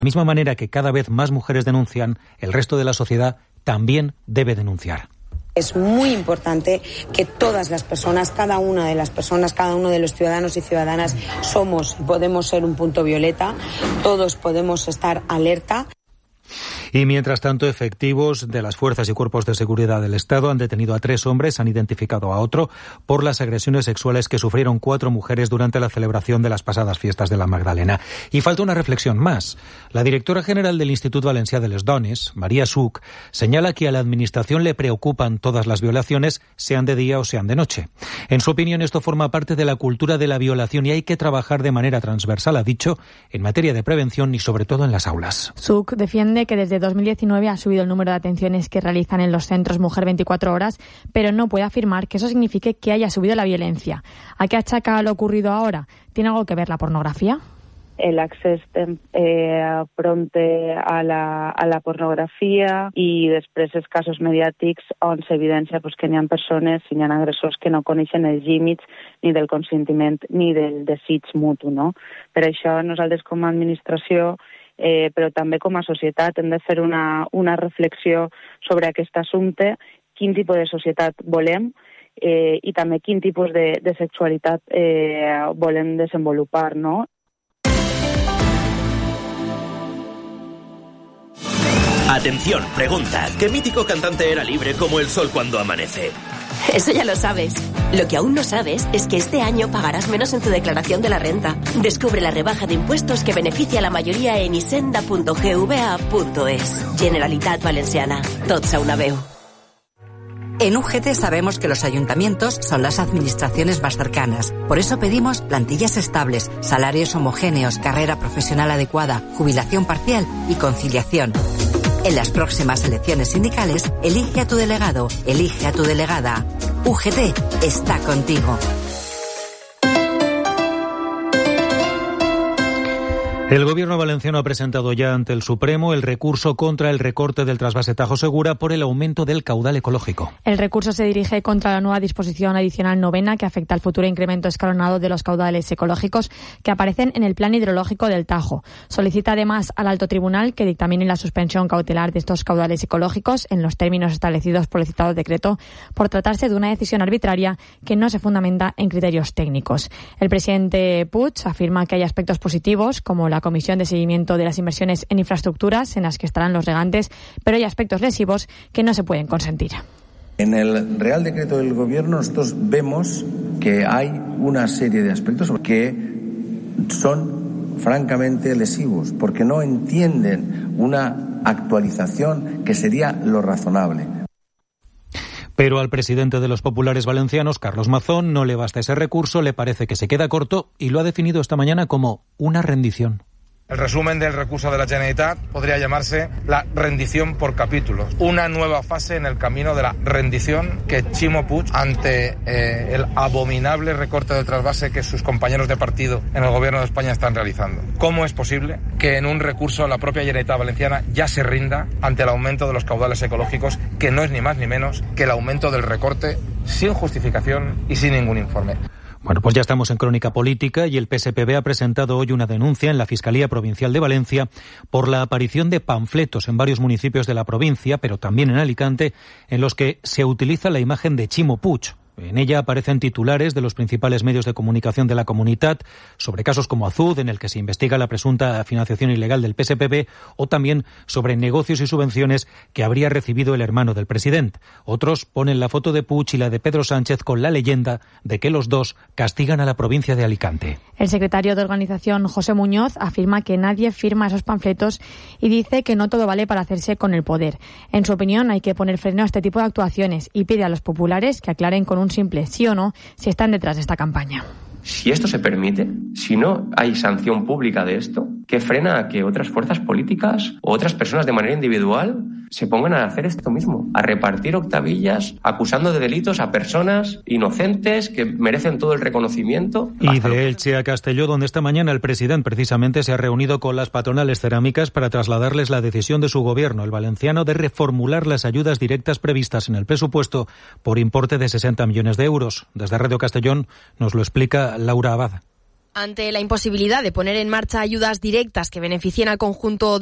De la misma manera que cada vez más mujeres denuncian, el resto de la sociedad también debe denunciar. Es muy importante que todas las personas, cada una de las personas, cada uno de los ciudadanos y ciudadanas podemos ser un punto violeta, todos podemos estar alerta. Y mientras tanto, efectivos de las fuerzas y cuerpos de seguridad del Estado han detenido a 3 hombres, han identificado a otro por las agresiones sexuales que sufrieron 4 mujeres durante la celebración de las pasadas fiestas de la Magdalena. Y falta una reflexión más. La directora general del Institut Valencià de les Dones, María Such, señala que a la Administración le preocupan todas las violaciones, sean de día o sean de noche. En su opinión, esto forma parte de la cultura de la violación y hay que trabajar de manera transversal, ha dicho, en materia de prevención y sobre todo en las aulas. Such defiende que desde 2019 ha subido el número de atenciones que realizan en los centros Mujer 24 horas, pero no puede afirmar que eso signifique que haya subido la violencia. ¿A qué achaca lo ocurrido ahora? ¿Tiene algo que ver la pornografía? El accés prompte a la pornografia i després els casos mediàtics on s'evidencia que n'hi ha persones i n'hi ha agressors que no coneixen els límits ni del consentiment ni del desig mutu, no? Per això nosaltres com a administració però també com a societat hem de fer una reflexió sobre aquest assumpte, quin tipus de societat volem i també quin tipus de sexualitat volem desenvolupar, no? Atención, pregunta, ¿qué mítico cantante era libre como el sol cuando amanece? Eso ya lo sabes. Lo que aún no sabes es que este año pagarás menos en tu declaración de la renta. Descubre la rebaja de impuestos que beneficia a la mayoría en hisenda.gva.es. Generalitat Valenciana. Tots a una veu. En UGT sabemos que los ayuntamientos son las administraciones más cercanas. Por eso pedimos plantillas estables, salarios homogéneos, carrera profesional adecuada, jubilación parcial y conciliación. En las próximas elecciones sindicales, elige a tu delegado, elige a tu delegada. UGT está contigo. El Gobierno valenciano ha presentado ya ante el Supremo el recurso contra el recorte del trasvase Tajo Segura por el aumento del caudal ecológico. El recurso se dirige contra la nueva disposición adicional 9ª que afecta al futuro incremento escalonado de los caudales ecológicos que aparecen en el plan hidrológico del Tajo. Solicita además al Alto Tribunal que dictamine la suspensión cautelar de estos caudales ecológicos en los términos establecidos por el citado decreto por tratarse de una decisión arbitraria que no se fundamenta en criterios técnicos. El presidente Puig afirma que hay aspectos positivos como la Comisión de Seguimiento de las Inversiones en Infraestructuras, en las que estarán los regantes, pero hay aspectos lesivos que no se pueden consentir. En el Real Decreto del Gobierno nosotros vemos que hay una serie de aspectos que son francamente lesivos, porque no entienden una actualización que sería lo razonable. Pero al presidente de los populares valencianos, Carlos Mazón, no le basta ese recurso, le parece que se queda corto y lo ha definido esta mañana como una rendición. El resumen del recurso de la Generalitat podría llamarse la rendición por capítulos. Una nueva fase en el camino de la rendición que Ximo Puig, ante el abominable recorte del trasvase que sus compañeros de partido en el Gobierno de España están realizando. ¿Cómo es posible que en un recurso la propia Generalitat Valenciana ya se rinda ante el aumento de los caudales ecológicos, que no es ni más ni menos que el aumento del recorte sin justificación y sin ningún informe? Bueno, pues ya estamos en crónica política y el PSPB ha presentado hoy una denuncia en la Fiscalía Provincial de Valencia por la aparición de panfletos en varios municipios de la provincia, pero también en Alicante, en los que se utiliza la imagen de Ximo Puig. En ella aparecen titulares de los principales medios de comunicación de la comunidad sobre casos como Azud, en el que se investiga la presunta financiación ilegal del PSPB, o también sobre negocios y subvenciones que habría recibido el hermano del presidente. Otros ponen la foto de Puig y la de Pedro Sánchez con la leyenda de que los dos castigan a la provincia de Alicante. El secretario de organización, José Muñoz, afirma que nadie firma esos panfletos y dice que no todo vale para hacerse con el poder. En su opinión, hay que poner freno a este tipo de actuaciones y pide a los populares que aclaren con un simple sí o no si están detrás de esta campaña. Si esto se permite, si no hay sanción pública de esto, ¿qué frena a que otras fuerzas políticas o otras personas de manera individual se pongan a hacer esto mismo? A repartir octavillas acusando de delitos a personas inocentes que merecen todo el reconocimiento. Y de Elche a Castelló, donde esta mañana el presidente precisamente se ha reunido con las patronales cerámicas para trasladarles la decisión de su gobierno, el valenciano, de reformular las ayudas directas previstas en el presupuesto por importe de 60 millones de euros. Desde Radio Castellón nos lo explica Laura Abad. Ante la imposibilidad de poner en marcha ayudas directas que beneficien al conjunto